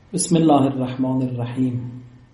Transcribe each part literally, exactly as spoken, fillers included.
بسم الله الرحمن الرحیم.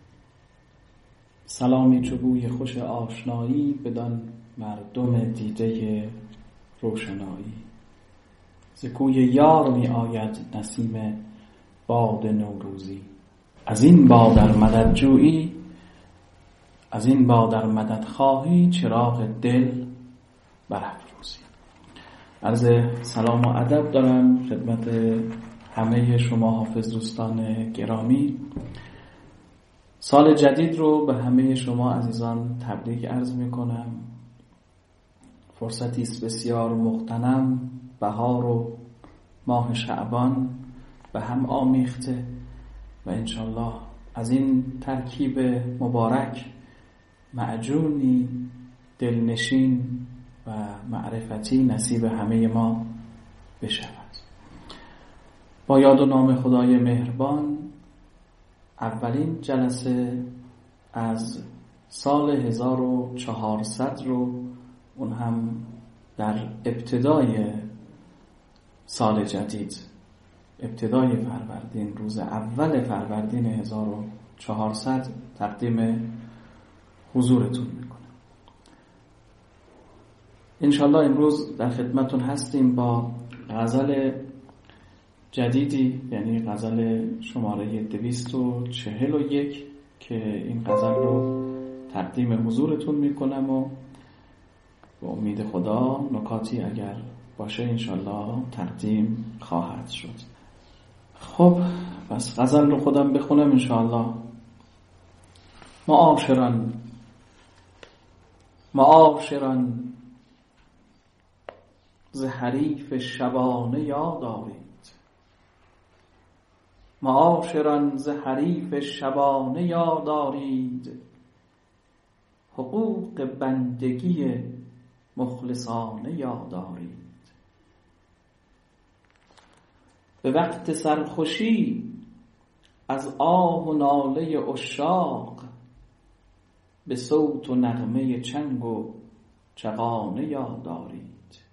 سلامی چو بوی خوش آشنایی بدان مردم دیده روشنایی. ز کوی یار می آید نسیم باد نوروزی. از این باد در مدد جویی، از این باد در مدد خواهی، چراغ دل برافروزی. عرض سلام و ادب دارم خدمت همه شما حافظ دوستان گرامی. سال جدید رو به همه شما عزیزان تبریک عرض می کنم. فرصتی است بسیار مغتنم، بهار و ماه شعبان به هم آمیخته و انشالله از این ترکیب مبارک معجونی دلنشین و معرفتی نصیب همه ما بشود. با یاد و نام خدای مهربان اولین جلسه از سال هزار و چهارصد رو، اون هم در ابتدای سال جدید، ابتدای فروردین، روز اول فروردین هزار و چهارصد تقدیم حضورتون میکنم. انشالله امروز در خدمتون هستیم با غزل جدیدی، یعنی غزل شماره دویست و چهل و یک که این غزل رو تقدیم حضورتون میکنم و به امید خدا نکاتی اگر باشه انشالله تقدیم خواهد شد. خب پس غزل رو خودم بخونم انشالله. معاشران معاشران ز حریف شبانه یاد آرید. معاشران ز حریف شبانه یاد آرید. حقوق بندگی مخلصانه یاد آرید. به وقت سرخوشی از آه و ناله عشاق، به صوت و نغمه چنگ و چغانه یاد آرید.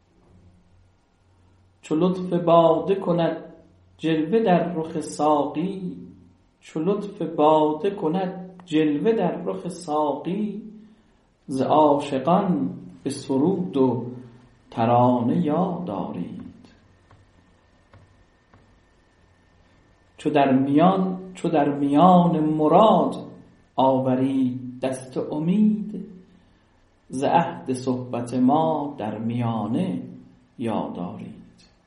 چو لطف باده کند جلوه در رخ ساقی، چو لطف باده کند جلوه در رخ ساقی، ز عاشقان به سرود و ترانه یاد آرید. چو در میان چو در میان مراد آورید دست امید، ز عهد صحبت ما در میانه یاد آرید.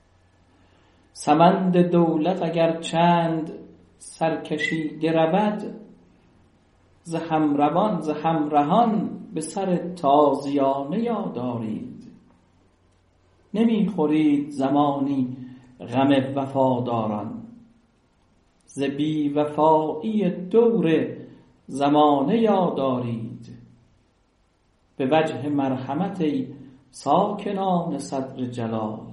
سمند دولت اگر چند سرکشیده رود، ز همروان ز همرهان به سر تازیانه یاد آرید. نمی خورید زمانی غم وفاداران، ز بی وفایی دور زمانه یاد آرید. به وجه مرحمت ای ساکنان صدر جلال،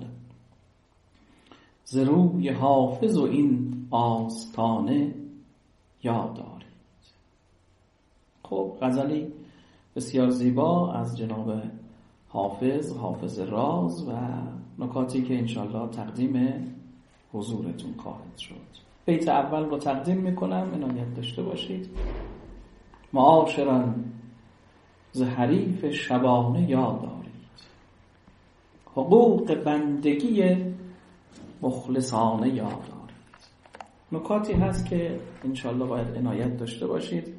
ز روی حافظ و این آستانه یاد آرید. خب غزلی بسیار زیبا از جناب حافظ حافظ راز و نکاتی که انشالله تقدیم حضورتون خواهد شد. بیت اول رو تقدیم میکنم، عنایت داشته باشید. معاشران ز حریف شبانه یاد آرید. حقوق بندگی مخلصانه یاد آرید. نکاتی هست که انشالله باید عنایت داشته باشید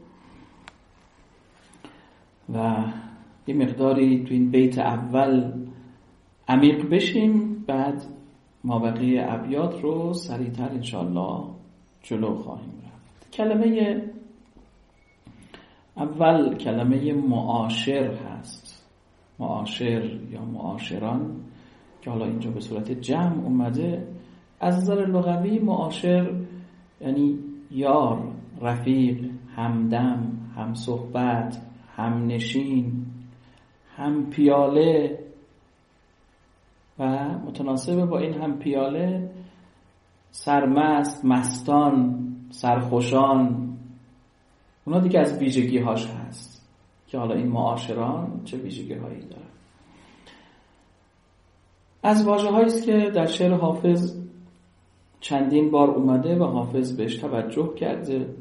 و یه مقداری تو این بیت اول عمیق بشیم، بعد ما بقیه ابیات رو سریعتر انشالله جلو خواهیم رفت. کلمه اول کلمه معاشر هست. معاشر یا معاشران که حالا اینجا به صورت جمع اومده. از نظر لغوی معاشر یعنی یار، رفیق، همدم، هم صحبت، هم نشین، هم پیاله و متناسب با این هم پیاله سرمست، مستان، سرخوشان. اونا دیگه از ویژگی هاش هست که حالا این معاشران چه ویژگی هایی داره. از واژه هایی است که در شعر حافظ چندین بار اومده و حافظ بهش توجه کرده.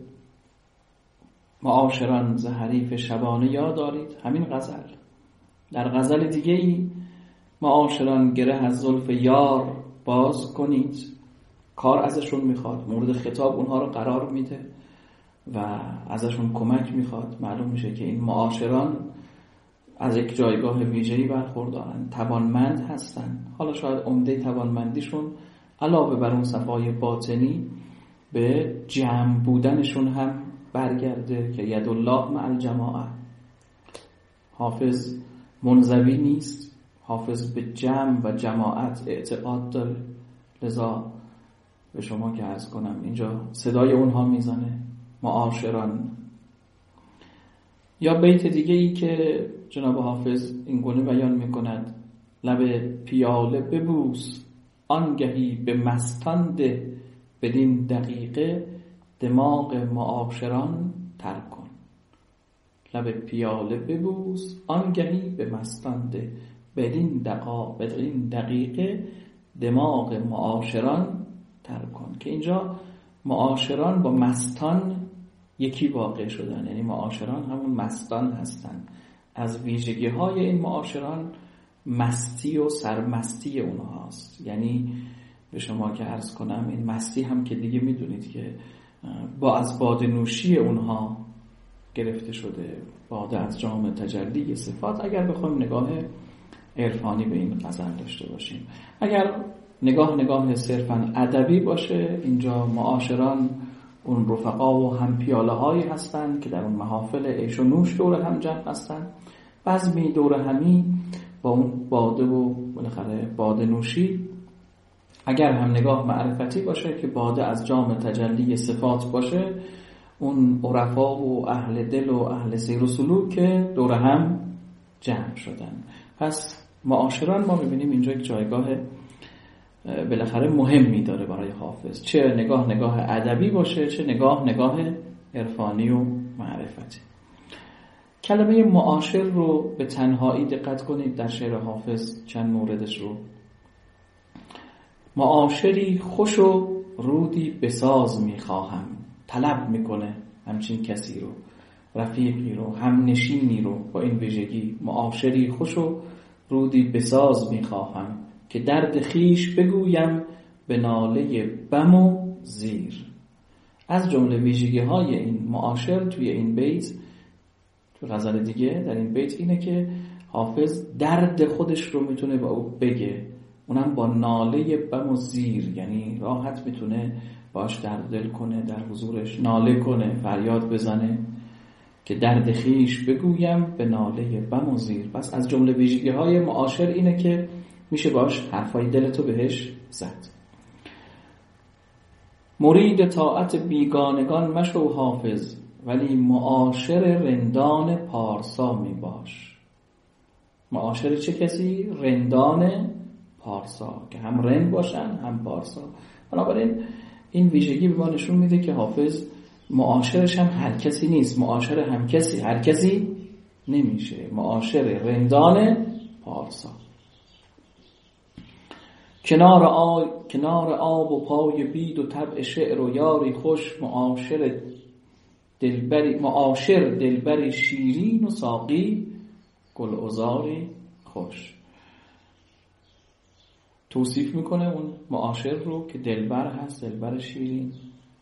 معاشران ز حریف شبانه یاد دارید، همین غزل. در غزل دیگه ای معاشران گره از زلف یار باز کنید، کار ازشون میخواد، مورد خطاب اونها رو قرار میده و ازشون کمک میخواد. معلوم میشه که این معاشران از یک جایگاه ویژه‌ای برخوردارن، توانمند هستن. حالا شاید عمده توانمندیشون علاوه بر اون صفای باطنی به جمع بودنشون هم برگرده که ید الله مع الجماعه. حافظ منزوی نیست، حافظ به جمع و جماعت اعتقاد داره. لذا به شما که عرض کنم اینجا صدای اونها میزنه، معاشران. یا بیت دیگه ای که جناب حافظ این گونه بیان میکند: لب پیاله ببوس آنگهی به مستان ده، بدین دقیقه دماغ معاشران تر کن. لب پیاله ببوس آنگهی به مستان ده، بدین دقا بدین دقیقه دماغ معاشران تر کن. که اینجا معاشران با مستان یکی واقع شدن، یعنی معاشران همون مستان هستن. از ویژگی های این معاشران مستی و سرمستی اونها هست. یعنی به شما که عرض کنم این مستی هم که دیگه میدونید که با از باده نوشی اونها گرفته شده، باده از جام تجلی صفات. اگر بخوایم نگاه عرفانی به این غزل داشته باشیم، اگر نگاه نگاه صرفاً ادبی باشه، اینجا معاشران اون رفقا و هم پیاله هایی هستن که در اون محافل عیش و نوش دور هم جمع هستن. بزمی دور همی با اون باده و بالاخره باده نوشی. اگر هم نگاه معرفتی باشه که باده از جام تجلی صفات باشه، اون عرفا و اهل دل و اهل سیر و سلوک که دور هم جمع شدن. پس معاشران ما میبینیم اینجا یک جایگاه بالاخره مهمی داره برای حافظ، چه نگاه نگاه ادبی باشه چه نگاه نگاه عرفانی و معرفتی. کلمه معاشر رو به تنهایی دقت کنید در شعر حافظ، چند موردش رو. معاشری خوش و رودی بساز میخواهم، طلب میکنه همچین کسی رو، رفیقی رو، هم نشینی رو با این ویژگی. معاشری خوش و رودی بساز میخواهم، که درد خیش بگویم به ناله بم و زیر. از جمله ویژگی های این معاشر توی این بیت، تو غزل دیگه در این بیت، اینه که حافظ درد خودش رو میتونه با او بگه، اونم با ناله بم و زیر، یعنی راحت میتونه باش درد دل کنه، در حضورش ناله کنه، فریاد بزنه که درد خیش بگویم به ناله بم و زیر. پس از جمله ویژگی های معاشر اینه که میشه باش حرفای دلتو بهش زد. مرید طاعت بیگانگان مشو حافظ، ولی معاشر رندان پارسا می باش. معاشر چه کسی؟ رندان پارسا، که هم رند باشن هم پارسا. بنابراین این ویژگی به ما نشون میده که حافظ معاشرش هم هر کسی نیست، معاشر هم کسی هر کسی نمیشه، معاشر رندان پارسا. کنار آب کنار آب و پای بید و طبع شعر و یاری خوش، معاشر دلبری معاشر دلبری شیرین و ساقی گلعذاری خوش. توصیف میکنه اون معاشر رو که دلبر هست، دلبر شیرین.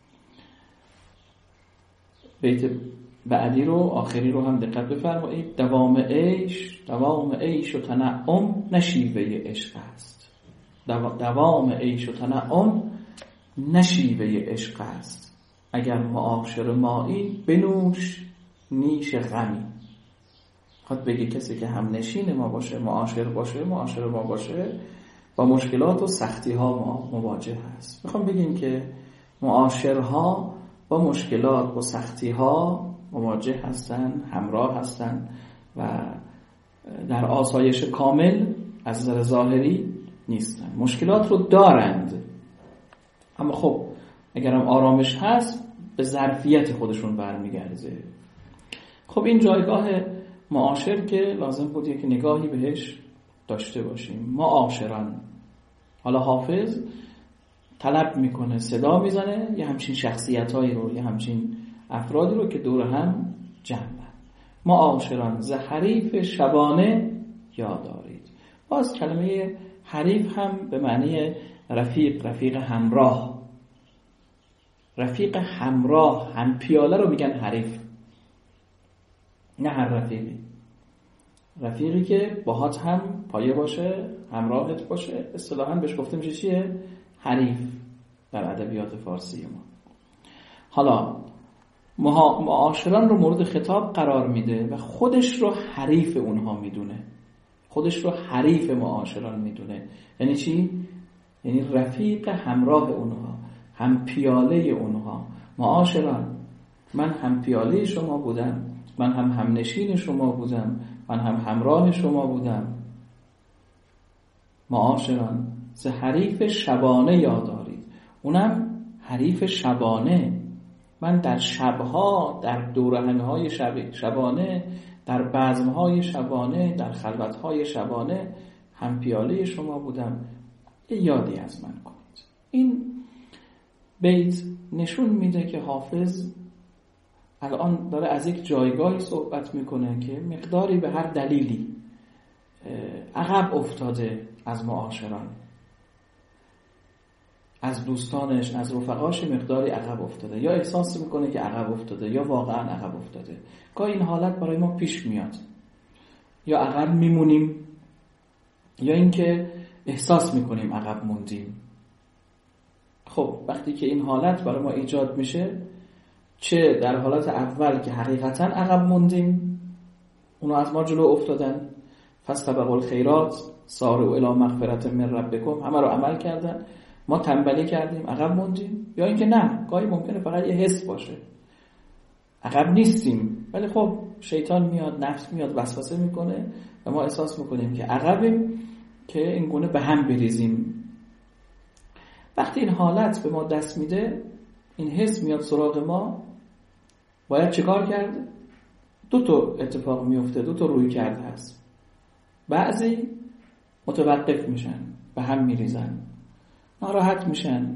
بیت بعدی رو، آخری رو هم دقت بفرمایید: دوام عیش دوام عیش و تنعم نشیوه عشق است. دوام عیش و تنعم نشیوه عشق است. اگر معاشر مایی بنوش نیش غمی. خود بگه کسی که هم نشین ما باشه، معاشر باشه، معاشر ما باشه، با مشکلات و سختی ها ما مواجه هست. میخوام بگیم که معاشرها با مشکلات و سختی ها مواجه هستن، همراه هستن و در آسایش کامل از نظر ظاهری نیستن. مشکلات رو دارند، اما خب اگرم آرامش هست به ظرفیت خودشون برمیگرده. خب این جایگاه معاشر که لازم بود یک نگاهی بهش داشته باشیم. معاشران، حالا حافظ طلب میکنه، صدا میزنه، یه همچین شخصیتایی رو، یه همچین افرادی رو که دور هم جمع. معاشران ز حریف شبانه یاد دارید. باز کلمه حریف هم به معنی رفیق، رفیق همراه. رفیق همراه، هم پیاله رو میگن حریف، نه هر رفیقی. رفیقی که باهات هم پایه باشه، همراهت باشه، اصطلاحاً بهش گفته میشه چیه؟ حریف در ادبیات فارسی ما. حالا معاشران رو مورد خطاب قرار میده و خودش رو حریف اونها میدونه، خودش رو حریف معاشران میدونه. یعنی چی؟ یعنی رفیق همراه اونها، هم پیاله اونها. معاشران، من هم پیاله شما بودم، من هم همنشین شما بودم، من هم همراه شما بودم. معاشران ز حریف شبانه یاد دارید. اونم حریف شبانه. من در شبها، در دورهمی‌های شب شبانه، در بزم‌های شبانه، در خلوت‌های شبانه هم پیاله شما بودم. یه یادی از من کنید. این بیت نشون میده که حافظ الان داره از یک جایگاهی صحبت میکنه که مقداری به هر دلیلی عقب افتاده از معاشران، از دوستانش، از رفقاش مقداری عقب افتاده، یا احساس میکنه که عقب افتاده یا واقعا عقب افتاده. گاهی این حالت برای ما پیش میاد، یا عقب میمونیم یا اینکه احساس میکنیم عقب موندیم. خب وقتی که این حالت برای ما ایجاد میشه، چه در حالت اول که حقیقتا عقب موندیم، اونو از ما جلو افتادن، فاستبقوا الخیرات سارعوا الی مغفرة من ربکم، همه رو عمل کردن، ما تنبلی کردیم عقب موندیم. یا اینکه نه، گاهی ممکنه فقط یه حس باشه، عقب نیستیم، ولی خب شیطان میاد، نفس میاد، وسوسه میکنه و ما احساس میکنیم که عقبیم، که این گونه به هم بریزیم. وقتی این حالت به ما دست میده، این حس میاد سراغ ما، باید چیکار کرد؟ دو تا اتفاق میفته، دو تا روی کرده هست. بعضی متوقف میشن، به هم میریزن، ناراحت میشن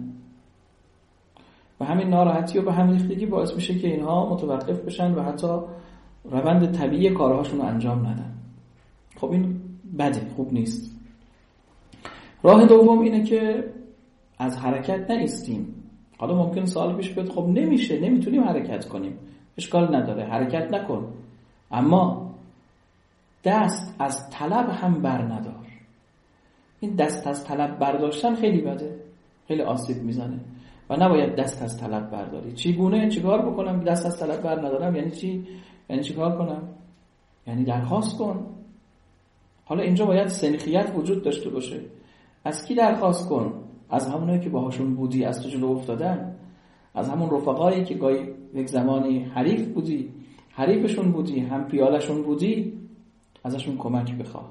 و همین ناراحتی و به هم ریختگی باعث میشه که اینها متوقف بشن و حتی روند طبیعی کارهاشون رو انجام ندن. خب این بده، خوب نیست. راه دوم اینه که از حرکت نایستیم. حالا ممکن سوال پیش بیاد، خب نمیشه، نمیتونیم حرکت کنیم. اشکال نداره، حرکت نکن، اما دست از طلب هم بر ندار. این دست از طلب برداشتن خیلی بده، خیلی آسیب میزنه و نباید دست از طلب برداری. چگونه؟ چیکار بکنم دست از طلب بر ندارم؟ یعنی چی؟ یعنی چیکار کنم؟ یعنی درخواست کن. حالا اینجا باید سنخیت وجود داشته باشه. از کی درخواست کن؟ از همونایی که باهاشون بودی، از تو جلو افتادن، از همون رفقایی که گاهی یک زمانی حریف بودی، حریفشون بودی، هم پیالشون بودی، ازشون کمک بخواه.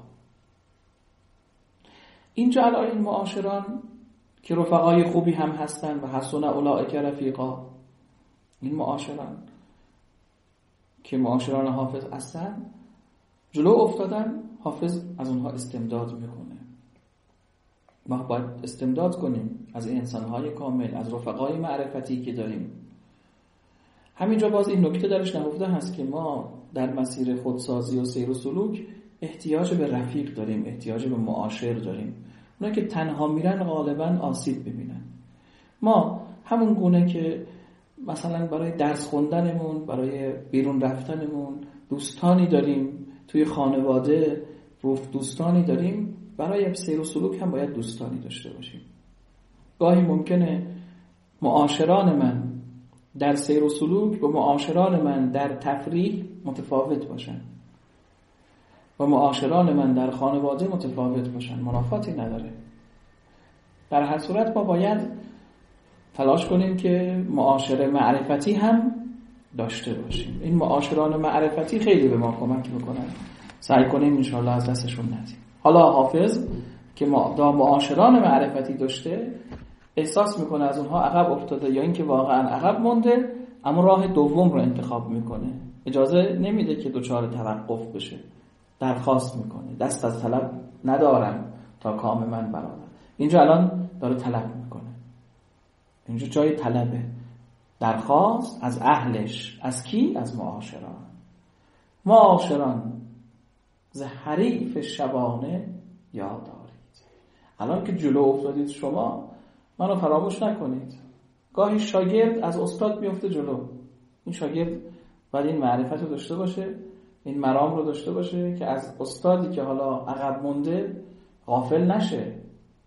اینجا الان این معاشران که رفقای خوبی هم هستن و حسن اولئک رفیقا، این معاشران که معاشران حافظ هستن، جلو افتادن، حافظ از اونها استمداد میکنه. ما باید استمداد کنیم از این انسانهای کامل، از رفقای معرفتی که داریم. همینجا باز این نکته درش نهفته هست که ما در مسیر خودسازی و سیر و سلوک احتیاج به رفیق داریم، احتیاج به معاشر داریم. اونا که تنها میرن غالبا آسیب ببینن. ما همون گونه که مثلا برای درس خوندنمون، برای بیرون رفتنمون دوستانی داریم، توی خانواده رفت دوستانی داریم، برای سیر و سلوک هم باید دوستانی داشته باشیم. گاهی ممکنه معاشران من در سیر و سلوک و معاشران من در تفریح متفاوت باشن و معاشران من در خانواده متفاوت باشن، منافاتی نداره. در هر صورت ما باید تلاش کنیم که معاشره معرفتی هم داشته باشیم. این معاشران معرفتی خیلی به ما کمک میکنن، سعی کنیم انشاءالله از دستشون ندیم. حالا حافظ که معاشران معرفتی داشته، احساس میکنه از اونها عقب افتاده یا اینکه واقعا عقب مونده، اما راه دوم رو انتخاب میکنه. اجازه نمیده که دچار توقف بشه، درخواست میکنه، دست از طلب ندارم تا کام من برآورد. اینجا الان داره طلب میکنه. اینجا جای طلبه، درخواست از اهلش. از کی؟ از معاشران. معاشران ز حریف شبانه یاد دارید. الان که جلو افتادید شما، منو فراموش نکنید. گاهی شاگرد از استاد میفته جلو. این شاگرد باید این معرفت رو داشته باشه، این مرام رو داشته باشه که از استادی که حالا عقب مونده غافل نشه،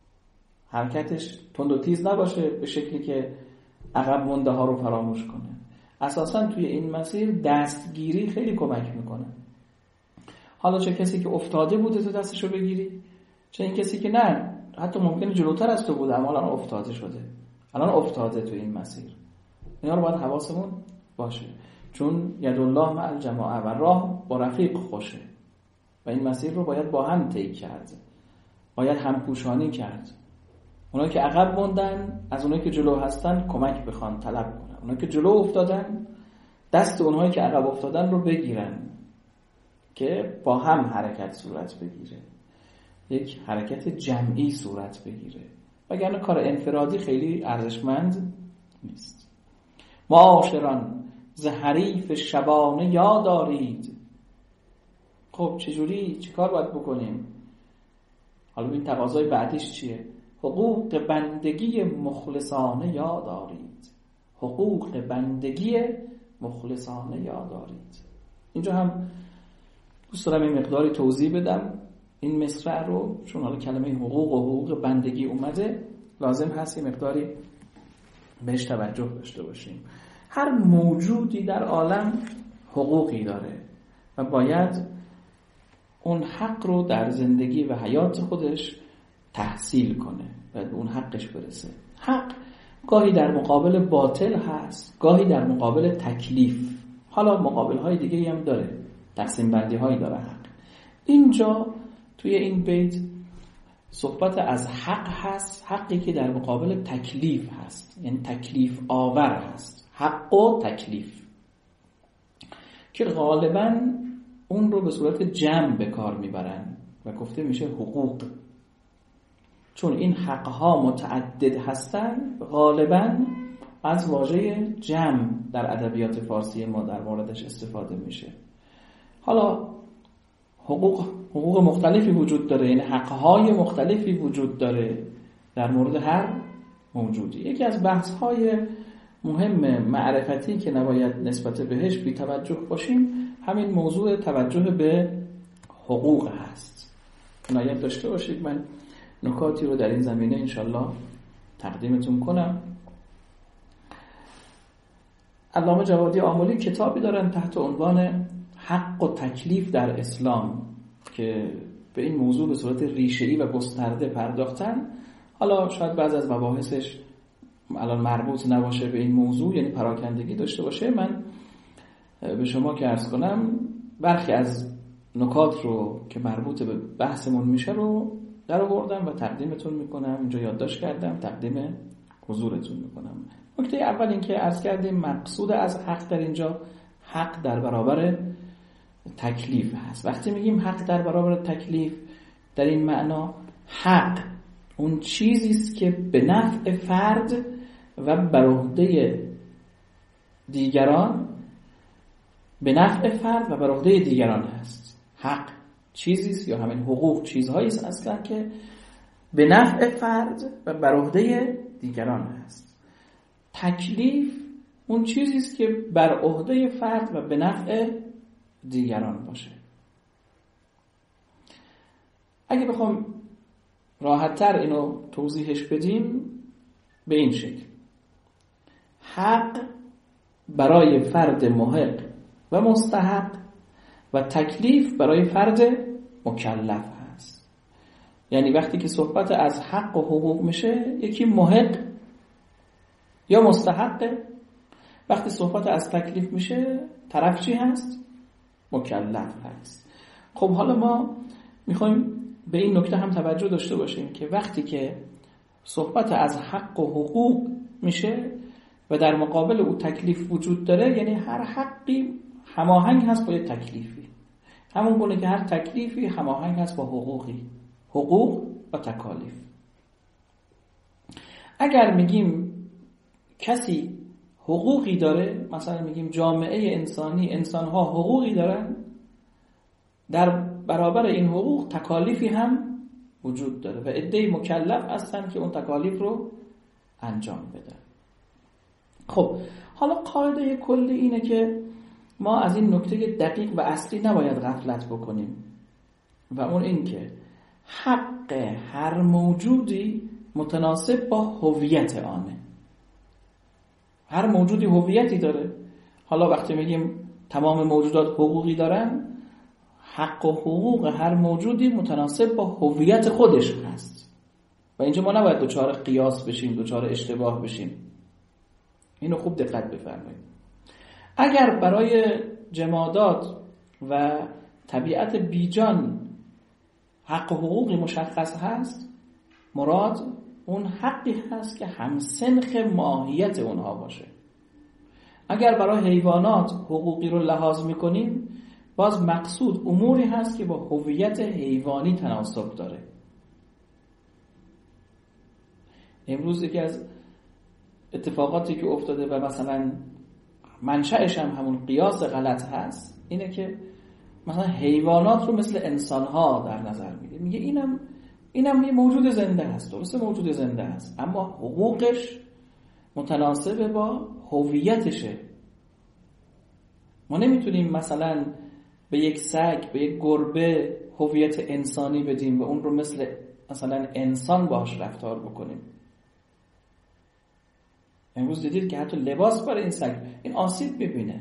حرکتش تند و تیز نباشه به شکلی که عقب مونده ها رو فراموش کنه. اساساً توی این مسیر دستگیری خیلی کمک میکنه. حالا چه کسی که افتاده بوده تو دستشو بگیری، چه این کسی که نه حتی ممکنه جلوتر از تو بوده اما الان افتاده شده، الان افتاده تو این مسیر. اینا رو باید حواسمون باشه، چون یدالله مع الجماعه و راه با رفیق خوشه و این مسیر رو باید با هم طی کرد، باید همپوشانی کرد. اونایی که عقب موندن از اونایی که جلو هستن کمک بخوان، طلب کنن. اونایی که جلو افتادن دست اونایی که عقب افتادن رو بگیرن که با هم حرکت صورت بگیره، یک حرکت جمعی صورت بگیره، وگرنه کار انفرادی خیلی ارزشمند نیست. معاشران ز حریف شبانه یاد دارید. خب چجوری، چی کار باید بکنیم؟ حالا این تقاضای بعدیش چیه؟ حقوق بندگی مخلصانه یاد دارید. حقوق بندگی مخلصانه یاد دارید. اینجا هم دوست دارم این مقداری توضیح بدم این مصرع رو، چون حالا کلمه حقوق و حقوق بندگی اومده، لازم هست این مقداری بهش توجه داشته باشیم. هر موجودی در عالم حقوقی داره و باید اون حق رو در زندگی و حیات خودش تحصیل کنه و به اون حقش برسه. حق گاهی در مقابل باطل هست، گاهی در مقابل تکلیف، حالا مقابل های دیگه هم داره، تقسیم بندی هایی داره حق. اینجا توی این بیت صحبت از حق هست، حقی که در مقابل تکلیف هست، یعنی تکلیف آور هست، حق و تکلیف، که غالباً اون رو به صورت جمع به کار میبرن و گفته میشه حقوق. چون این حقها متعدد هستن غالباً از واژه جمع در ادبیات فارسی ما در موردش استفاده میشه. حالا حقوق حقوق مختلفی وجود داره، یعنی حقهای مختلفی وجود داره در مورد هر موجودی. یکی از بحث‌های مهم معرفتی که نباید نسبت بهش بی توجه باشیم همین موضوع توجه به حقوق هست. عنایت داشته باشید. من نکاتی رو در این زمینه انشالله تقدیمتون کنم. علامه جوادی آملی کتابی دارن تحت عنوان حق و تکلیف در اسلام که به این موضوع به صورت ریشه‌ای و گسترده پرداختن. حالا شاید بعض از مباحثش الان مربوط نباشه به این موضوع، یعنی پراکندگی داشته باشه. من به شما که عرض کنم برخی از نکات رو که مربوط به بحثمون میشه رو در آوردم و تقدیمتون میکنم. اینجا یادداشت کردم، تقدیم حضورتون میکنم. نکته اول این که عرض کردیم مقصود از حق در اینجا حق در برابر تکلیف هست. وقتی میگیم حق در برابر تکلیف در این معنا، حق اون چیزی است که به نفع فرد و بر عهده دیگران به نفع فرد و بر عهده دیگران هست. حق چیزی است یا همین حقوق چیزهایی است اصلا که به نفع فرد و بر عهده دیگران هست. تکلیف اون چیزی است که بر عهده فرد و به نفع دیگران باشه. اگه بخوام راحت‌تر اینو توضیحش بدیم به این شکل: حق برای فرد محق و مستحق و تکلیف برای فرد مکلف هست. یعنی وقتی که صحبت از حق و حقوق میشه، یکی محق یا مستحقه. وقتی صحبت از تکلیف میشه، طرف چی هست؟ مکلف هست. خب حالا ما میخوایم به این نکته هم توجه داشته باشیم که وقتی که صحبت از حق و حقوق میشه و در مقابل او تکلیف وجود داره، یعنی هر حقی هماهنگ هست با یک تکلیفی، همون گونه که هر تکلیفی هماهنگ هست با حقوقی، حقوق و تکالیف. اگر میگیم کسی حقوقی داره، مثلا میگیم جامعه انسانی، انسانها حقوقی دارن، در برابر این حقوق تکالیفی هم وجود داره و عده‌ای مکلف هستن که اون تکالیف رو انجام بدن. خب حالا قاعده کلی اینه که ما از این نکته دقیق و اصلی نباید غفلت بکنیم و اون این که حق هر موجودی متناسب با هویت آنه. هر موجودی هویتی داره. حالا وقتی میگیم تمام موجودات حقوقی دارن، حق و حقوق هر موجودی متناسب با هویت خودش هست و اینجا ما نباید دوچار قیاس بشیم، دوچار اشتباه بشیم. اینو خوب دقت بفرمایید. اگر برای جمادات و طبیعت بیجان حق و حقوقی مشخص هست، مراد اون حقی هست که همسنخ ماهیت اونها باشه. اگر برای حیوانات حقوقی رو لحاظ میکنیم، باز مقصود اموری هست که با هویت حیوانی تناسب داره. امروز یکی از اتفاقاتی که افتاده و مثلا منشأش هم همون قیاس غلط هست اینه که مثلا حیوانات رو مثل انسان‌ها در نظر میده، میگه اینم اینم یه موجود زنده هست، درسته موجود زنده هست، اما حقوقش متناسب با هویتشه. ما نمیتونیم مثلا به یک سگ، به یک گربه هویت انسانی بدیم و اون رو مثل مثلا انسان باهاش رفتار بکنیم. امروز دیدید که حتی لباس برای این سگ این آسیب میبینه،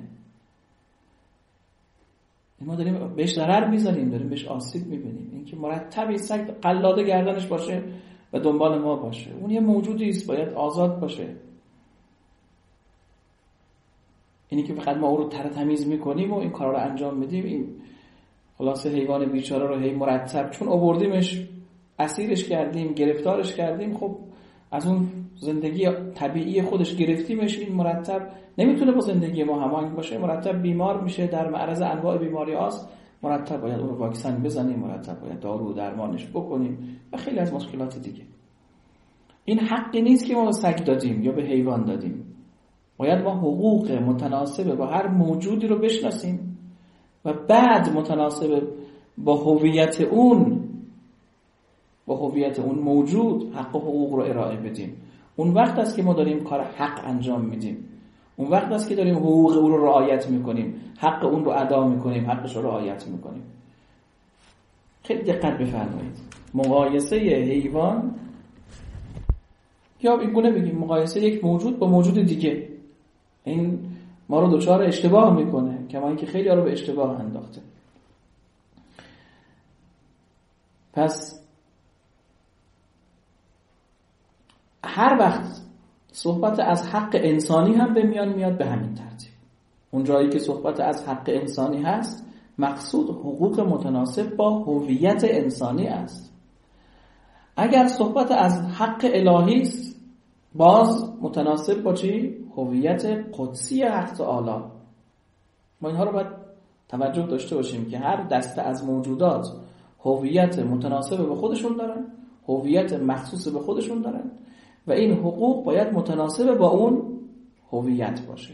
ما داریم بهش ضرر میزنیم، داریم بهش آسیب میبینیم. اینکه مرتب این سگ قلاده گردنش باشه و دنبال ما باشه، اون یه موجودی است، باید آزاد باشه. اینی که فقط ما او رو تر تمیز میکنیم و این کارا رو انجام میدیم، این خلاصه حیوان بیچاره رو هی مرتب چون آوردیمش اسیرش کردیم، گرفتارش کردیم، خب از اون زندگی طبیعی خودش گرفتیمش، این مرتب نمیتونه با زندگی ما هماهنگ باشه، مرتب بیمار میشه، در معرض انواع بیماری هاست، مرتب باید اون رو واکسن بزنیم، مرتب باید دارو و درمانش بکنیم و خیلی از مشکلات دیگه. این حقی نیست که ما به سگ دادیم یا به حیوان دادیم. باید ما حقوق متناسب با هر موجودی رو بشناسیم و بعد متناسب با هویت اون با هویت اون موجود حق و حقوق رو ارائه بدیم. اون وقت است که ما داریم کار حق انجام میدیم، اون وقت است که داریم حقوق اون رو رعایت میکنیم، حق اون رو ادا میکنیم، حقش رو رعایت میکنیم. خیلی دقت بفرمایید. مقایسه حیوان یا این گونه بگیم مقایسه یک موجود با موجود دیگه، این ما رو دچار اشتباه میکنه، کما اینکه خیلی ها رو به اشتباه انداخته. پس هر وقت صحبت از حق انسانی هم به میان میاد به همین ترتیب. اون جایی که صحبت از حق انسانی هست، مقصود حقوق متناسب با هویت انسانی است. اگر صحبت از حق الهی است، باز متناسب با چی؟ هویت قدسی حق تعالی. ما اینها رو باید توجه داشته باشیم که هر دسته از موجودات هویت متناسب به خودشون دارن، هویت مخصوص به خودشون دارن و این حقوق باید متناسب با اون هویت باشه.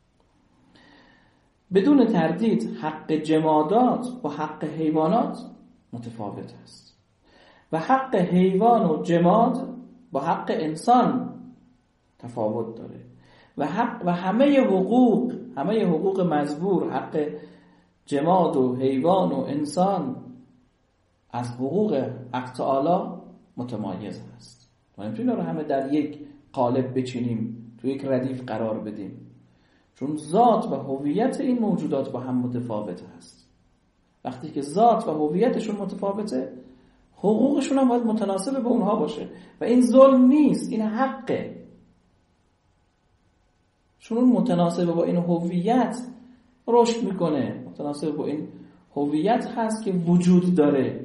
بدون تردید حق جمادات با حق حیوانات متفاوت است و حق حیوان و جماد با حق انسان تفاوت داره و حق و همه حقوق همه حقوق مزبور، حق جماد و حیوان و انسان از حقوق حق تعالی متمایز است. ما نمیتونیم رو همه در یک قالب بچینیم، تو یک ردیف قرار بدیم، چون ذات و هویت این موجودات با هم متفاوت است. وقتی که ذات و هویتشون متفاوته، حقوقشون هم باید متناسب با اونها باشه و این ظلم نیست، این حقه، چون اون متناسب با این هویت رشد میکنه، متناسب با این هویت هست که وجود داره.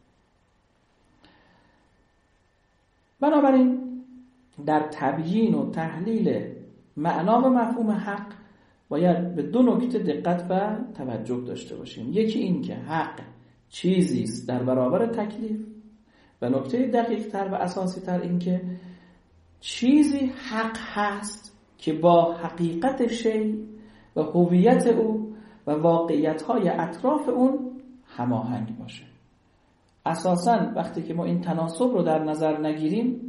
بنابراین در تبیین و تحلیل معنا و مفهوم حق باید به دو نکته دقت و توجه داشته باشیم. یکی این که حق چیزی است در برابر تکلیف و نکته دقیق تر و اساسی تر این که چیزی حق هست که با حقیقت شی و هویت او و واقعیت‌های اطراف اون هماهنگ باشه. اساساً وقتی که ما این تناسب رو در نظر نگیریم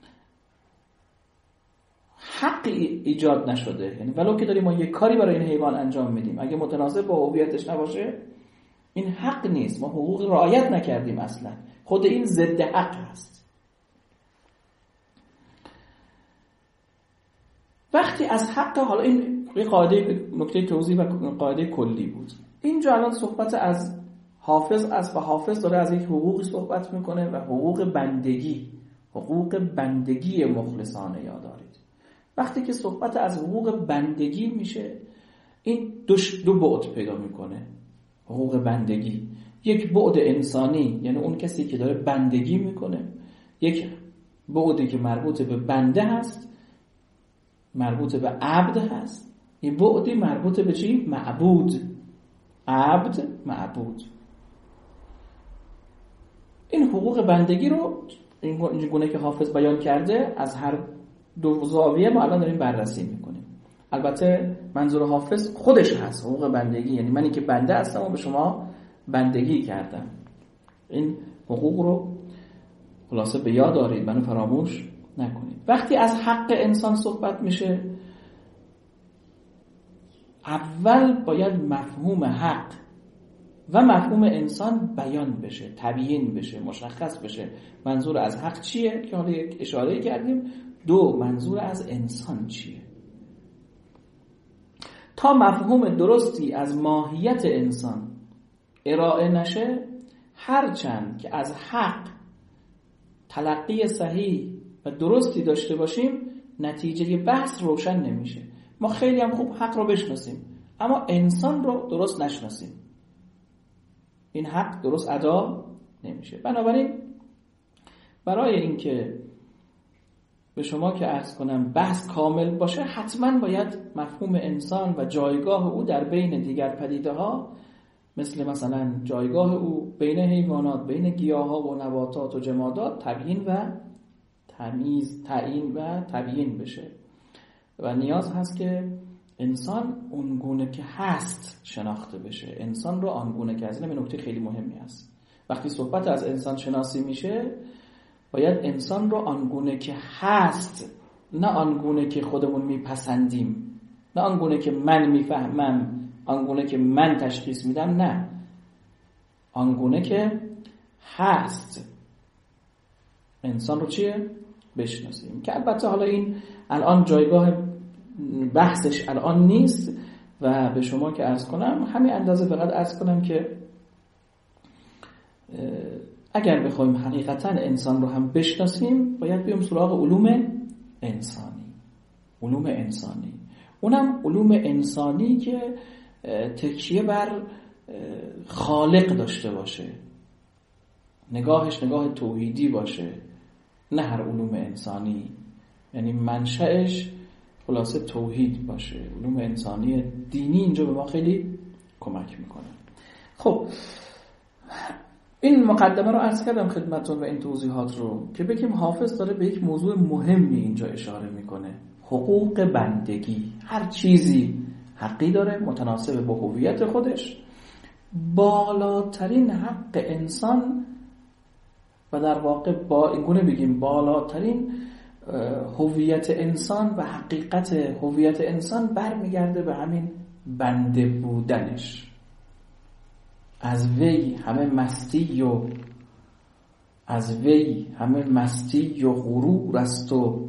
حق ایجاد نشده. یعنی ولو که داریم ما یک کاری برای این حیوان انجام میدیم، اگه متناسب با هویتش نباشه این حق نیست، ما حقوق رعایت نکردیم. اصلا خود این ضد حق هست. وقتی از حق، حالا این یه قاعده نکته توضیح و قاعده کلی بود. اینجا الان صحبت از حافظ است و حافظ داره از یک حقوقی صحبت میکنه و حقوق بندگی، حقوق بندگی مخلصانه. یاد دارید وقتی که صحبت از حقوق بندگی میشه این دو, دو بعد پیدا میکنه. حقوق بندگی، یک بعد انسانی، یعنی اون کسی که داره بندگی میکنه، یک بعدی که مربوط به بنده هست، مربوط به عبد هست، یک بعدی مربوط به چی؟ معبود. عبد، معبود. این حقوق بندگی رو این گونه که حافظ بیان کرده از هر دو زاویه ما الان داریم بررسی میکنیم. البته منظور حافظ خودش هست حقوق بندگی، یعنی منی که بنده هستم و به شما بندگی کردم. این حقوق رو خلاصه به یاد دارید، منو فراموش نکنید. وقتی از حق انسان صحبت میشه اول باید مفهوم حق و مفهوم انسان بیان بشه، تبیین بشه، مشخص بشه. منظور از حق چیه که حالا یک اشاره کردیم، دو منظور از انسان چیه. تا مفهوم درستی از ماهیت انسان ارائه نشه، هرچند که از حق تلقی صحیح و درستی داشته باشیم نتیجه بحث روشن نمیشه. ما خیلی هم خوب حق رو بشناسیم اما انسان رو درست نشناسیم، این حق درست ادا نمیشه. بنابراین برای اینکه به شما که عرض کنم بحث کامل باشه حتما باید مفهوم انسان و جایگاه او در بین دیگر پدیده ها، مثل مثلا جایگاه او بین حیوانات، بین گیاها و نباتات و جمادات تبیین و تمیز تعیین و تبیین بشه و نیاز هست که انسان اونگونه که هست شناخته بشه. انسان رو آنگونه که هست. این نکته خیلی مهمی است. وقتی صحبت از انسان شناسی میشه باید انسان رو آنگونه که هست، نه آنگونه که خودمون میپسندیم، نه آنگونه که من میفهمم، آنگونه که من تشخیص میدم، نه، آنگونه که هست انسان رو چیه؟ بشناسیم. که البته حالا این الان جایگاه بحثش الان نیست و به شما که عرض کنم همین اندازه فقط عرض کنم که اگر بخوایم حقیقتا انسان رو هم بشناسیم باید بیام سراغ علوم انسانی. علوم انسانی اونم علوم انسانی که تکیه بر خالق داشته باشه، نگاهش نگاه توحیدی باشه، نه هر علوم انسانی، یعنی منشأش خلاصه توحید باشه. علوم انسانی دینی اینجا به ما خیلی کمک میکنه. خب این مقدمه رو عرض کردم خدمتتون و این توضیحات رو که بگیم حافظ داره به یک موضوع مهمی اینجا اشاره میکنه، حقوق بندگی. هر چیزی حقی داره متناسب با هویت خودش. بالاترین حق انسان و در واقع با اینگونه بگیم بالاترین هویت انسان و حقیقت هویت انسان برمیگرده به همین بنده بودنش. از وی همه مستی و از وی همه مستی و غرور است و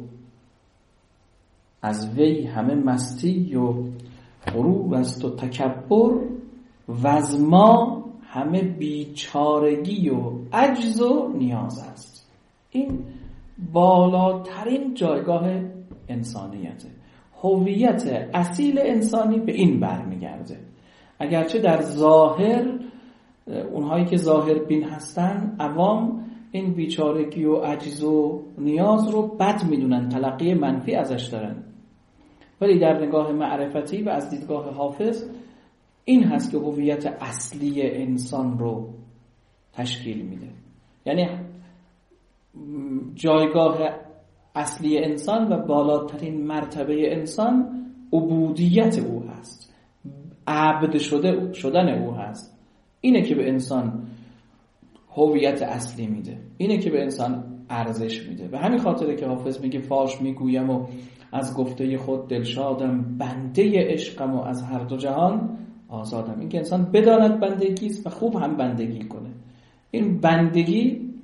از وی همه مستی و غرور است و تکبر و از ما همه بیچارگی و عجز و نیاز است. این بالاترین جایگاه انسانیته. هویت اصیل انسانی به این برمیگرده. اگرچه در ظاهر اونهایی که ظاهر بین هستن عوام این بیچارگی و عجز و نیاز رو بد میدونن، تلقی منفی ازش دارن، ولی در نگاه معرفتی و از دیدگاه حافظ این هست که هویت اصلی انسان رو تشکیل میده. یعنی جایگاه اصلی انسان و بالاترین مرتبه انسان عبودیت او هست، عبد شده شدن او هست. اینه که به انسان هویت اصلی میده، اینه که به انسان ارزش میده. به همین خاطره که حافظ میگه فاش میگویم و از گفته خود دلشادم، بنده عشقم و از هر دو جهان آزادم. این که انسان بداند بنده کیست و خوب هم بندگی کنه. این بندگی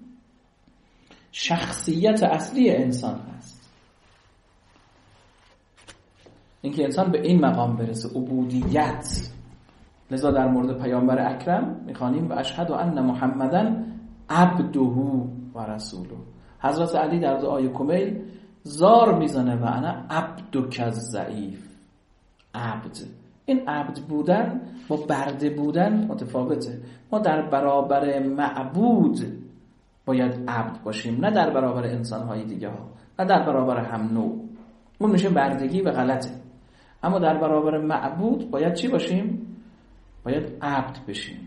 شخصیت اصلی انسان هست. این که انسان به این مقام برسه، عبودیت. لذا در مورد پیامبر اکرم میخوانیم و اشهد ان محمدن عبده و رسوله. حضرت علی در دعای کمیل زار میزنه و انا عبدک الضعیف. عبد، این عبد بودن با برده بودن متفاوته. ما در برابر معبود باید عبد باشیم، نه در برابر انسان‌های دیگه ها، نه در برابر هم نوع. اون میشه بردگی و غلطه. اما در برابر معبود باید چی باشیم؟ باید عبد بشیم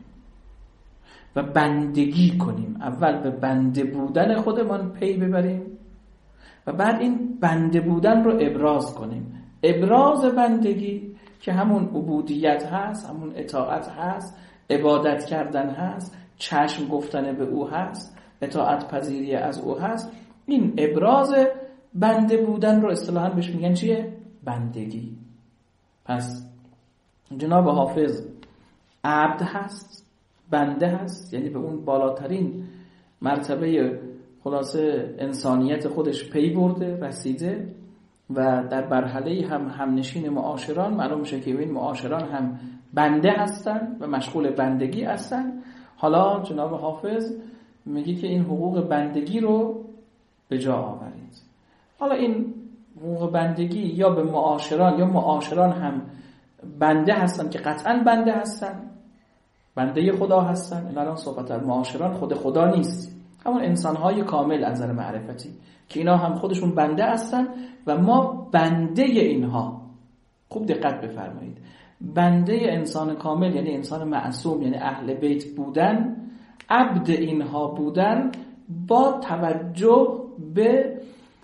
و بندگی کنیم. اول به بنده بودن خودمان پی ببریم و بعد این بنده بودن رو ابراز کنیم. ابراز بندگی که همون عبودیت هست، همون اطاعت هست، عبادت کردن هست، چشم گفتن به او هست، اطاعت پذیری از او هست. این ابراز بنده بودن رو اصطلاحاً بهش میگن چیه؟ بندگی. پس جناب حافظ عبد هست، بنده هست، یعنی به اون بالاترین مرتبه خلاصه انسانیت خودش پی برده، رسیده و در مرحله هم همنشین معاشران. معلوم میشه که این معاشران هم بنده هستن و مشغول بندگی هستن. حالا جناب حافظ میگه که این حقوق بندگی رو به جا آورید. حالا این حقوق بندگی یا به معاشران یا معاشران هم بنده هستن که قطعا بنده هستن، بنده خدا هستن. این الان صحبت از معاشران خود خدا نیست، همون انسان‌های کامل از نظر معرفتی که اینا هم خودشون بنده هستن و ما بنده اینها. خوب دقت بفرمایید، بنده انسان کامل یعنی انسان معصوم، یعنی اهل بیت بودن، عبد اینها بودن با توجه به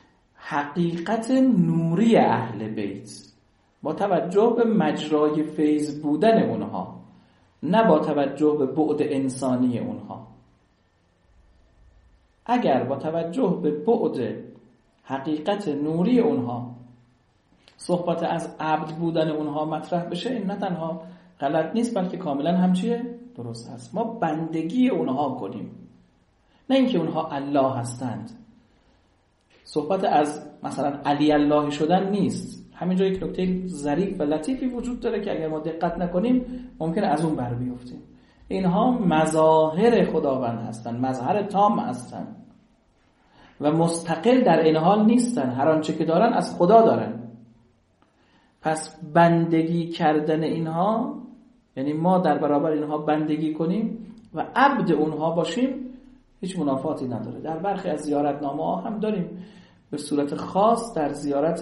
حقیقت نوری اهل بیت، با توجه به مجرای فیض بودن اونها، نه با توجه به بعد انسانی اونها. اگر با توجه به بعد حقیقت نوری اونها صحبت از عبد بودن اونها مطرح بشه، این نه تنها غلط نیست بلکه کاملا هم چیه؟ درست هست. ما بندگی اونها کنیم، نه اینکه اونها الله هستند. صحبت از مثلا علی الله شدن نیست. همینجا یک نکته ظریف و لطیفی وجود داره که اگر ما دقت نکنیم ممکنه از اون بر بیفتیم. اینها مظاهر خداوند هستند، مظهر تام هستند و مستقل در این حال نیستن. هر آنچه که دارن از خدا دارن. پس بندگی کردن اینها یعنی ما در برابر اینها بندگی کنیم و عبد اونها باشیم هیچ منافاتی نداره. در برخی از زیارتنامه ها هم داریم به صورت خاص در زیارت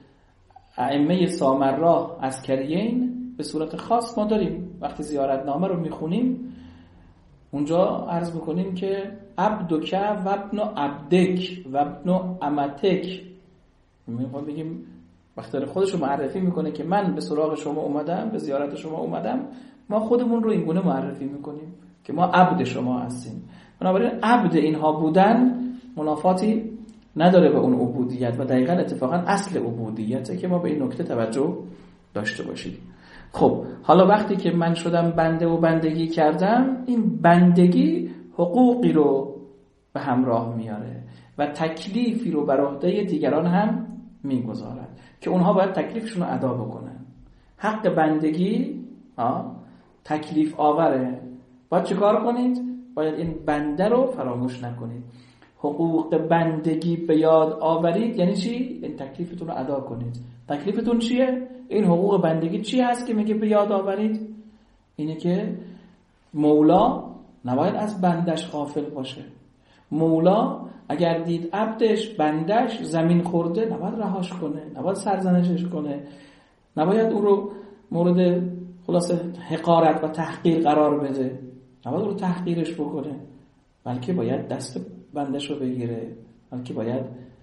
ائمه سامرا عسکریین به صورت خاص ما داریم وقتی زیارتنامه رو میخونیم اونجا عرض میکنیم که عبدک و ابن عبدک و ابن امتک. میخوام بگیم وقتی خودش رو معرفی میکنه که من به سراغ شما اومدم، به زیارت شما اومدم، ما خودمون رو این گونه معرفی میکنیم که ما عبد شما هستیم. بنابراین عبد اینها بودن منافاتی نداره به اون عبودیت و دقیقاً اتفاقاً اصل عبودیته که ما به این نکته توجه داشته باشیم. خب حالا وقتی که من شدم بنده و بندگی کردم، این بندگی حقوقی رو به همراه میاره و تکلیفی رو بر عهده دیگران هم میگذارد که اونها باید تکلیفشون رو ادا بکنن. حق بندگی ها تکلیف آوره. باید چه کار کنید؟ باید این بنده رو فراموش نکنید. حقوق بندگی به یاد آورید یعنی چی؟ این تکلیفتون رو ادا کنید. تکلیفتون چیه؟ این حقوق بندگی چی هست که میگه به یاد آورید؟ اینه که مولا نباید از بندش غافل باشه. مولا اگر دید عبدش بندش زمین خورده نباید رهاش کنه، نباید سرزنشش کنه، نباید اون رو مورد خلاصه حقارت و تحقیر قرار بده، نباید اون رو تحقیرش بکنه، بلکه باید دست بندش رو بگیره، بلکه باید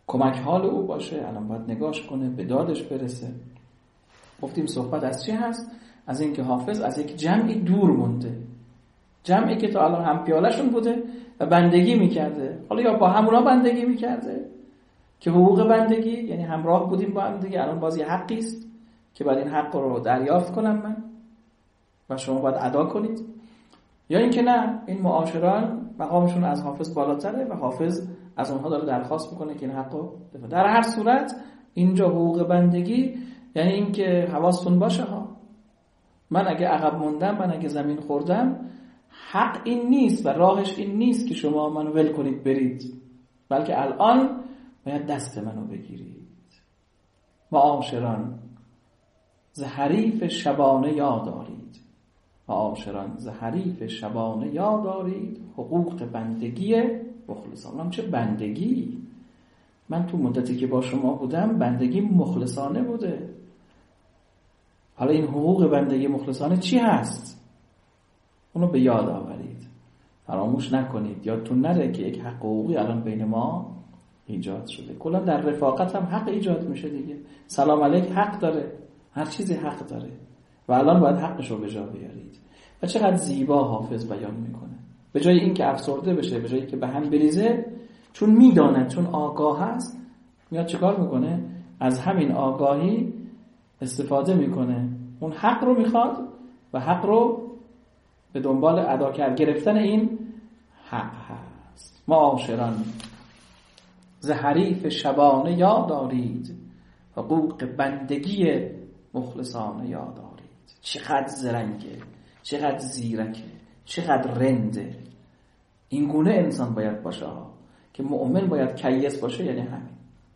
کمک حال او باشه، الان باید نگاش کنه، به دادش برسه. گفتیم صحبت از چی هست؟ از اینکه حافظ از یک جمعی دور مونده، جمعی که تا الان هم پیاله‌شون بوده و بندگی میکرده، حالا یا با همونا بندگی میکرده که حقوق بندگی، یعنی همراه بودیم با هم دیگه، الان باز یه حقی است که باید این حق رو دریافت کنم من و شما باید ادا کنید، یا اینکه نه، این معاشران مقامشون از حافظ بالاتره و حافظ از اونها داره درخواست میکنه که این حق رو بده. در هر صورت اینجا حقوق بندگی یعنی این که حواستون باشه ها، من اگه عقب موندم، من اگه زمین خوردم، حق این نیست و راهش این نیست که شما منو ول کنید برید، بلکه الان باید دست منو بگیرید. معاشران ز حریف شبانه یاد دارید، معاشران ز حریف شبانه یاد دارید، حقوق بندگی مخلصانه. من چه بندگی؟ من تو مدتی که با شما بودم بندگی مخلصانه بوده. حالا این حقوق بندگی مخلصانه چی هست؟ اونو به یاد آورید، فراموش نکنید، یادتون نره که یک حق حقوقی الان بین ما ایجاد شده. کلا در رفاقت هم حق ایجاد میشه دیگه. سلام علیک حق داره، هر چیزی حق داره و الان باید حقش رو به جا بیارید. و چقدر زیبا حافظ بیان میکنه، به جای این که افسرده بشه، به جایی که به هم بریزه، چون میداند، چون آگاه هست، میاد چیکار میکنه؟ از همین آگاهی استفاده میکنه، اون حق رو میخواد و حق رو به دنبال ادا کرد گرفتن این حق هست. معاشران ز حریف شبانه یاد دارید، حقوق بندگی مخلصانه یاد دارید. چقدر زرنگه، چقدر زیرکه، چقدر رنده. این گونه انسان باید باشه که مؤمن باید کیس باشه، یعنی همین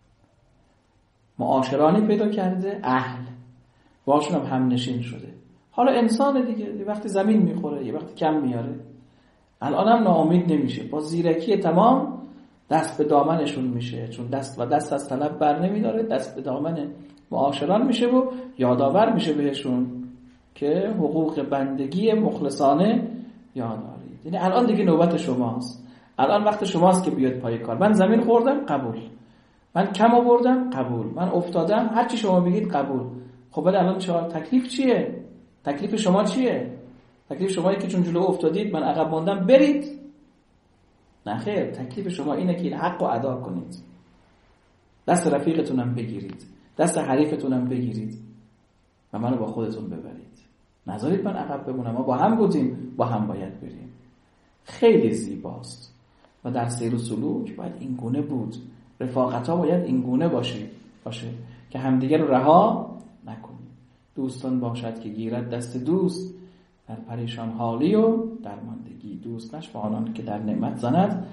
معاشرانی پیدا کرده، اهل باشون هم هم نشین شده. حالا انسان دیگه یه وقتی زمین میخوره، یه وقتی کم میاره، الان هم ناامید نمیشه، با زیرکی تمام دست به دامنشون میشه، چون دست و دست از طلب بر نمیداره، دست به دامن معاشران میشه و یادآور میشه بهشون که حقوق بندگی مخلصانه یاد دارید. یعنی الان دیگه نوبت شماست، الان وقت شماست که بیاد پای کار. من زمین خوردم، قبول. من کم آوردم، قبول. من افتادم، هر چی شما بگید قبول. خب ولی الان چه تکلیف چیه؟ تکلیف شما چیه؟ تکلیف شمایی که چون جلو افتادید، من عقب ماندم، برید؟ نه خیر، تکلیف شما اینه که این حق رو ادا کنید، دست رفیقتونم بگیرید، دست حریفتونم بگیرید و منو با خودتون ببرید، نذارید من عقب بمونم. ما با هم بودیم، با هم باید بریم. خیلی زیباست و در سیر و سلوک باید این گونه بود. رفاقت ها باید این گونه باشه باشه که همدیگه رو رها نکنیم. دوستان باشد که گیرد دست دوست، در پریشان حالی و درماندگی. دوست نشو آنان که در نعمت زند،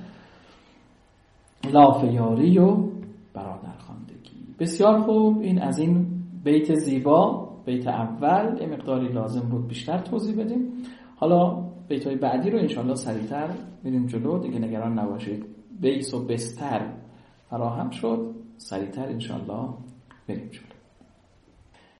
لاف یاری و برادر خواندگی. بسیار خوب. این از این بیت زیبا، بیت اول، یه مقداری لازم بود بیشتر توضیح بدیم. حالا بیت‌های بعدی رو انشالله سریعتر میریم جلو، دیگه نگران نباشید. بیس و بستر فراهم شد، سریعتر انشالله بریم جلو.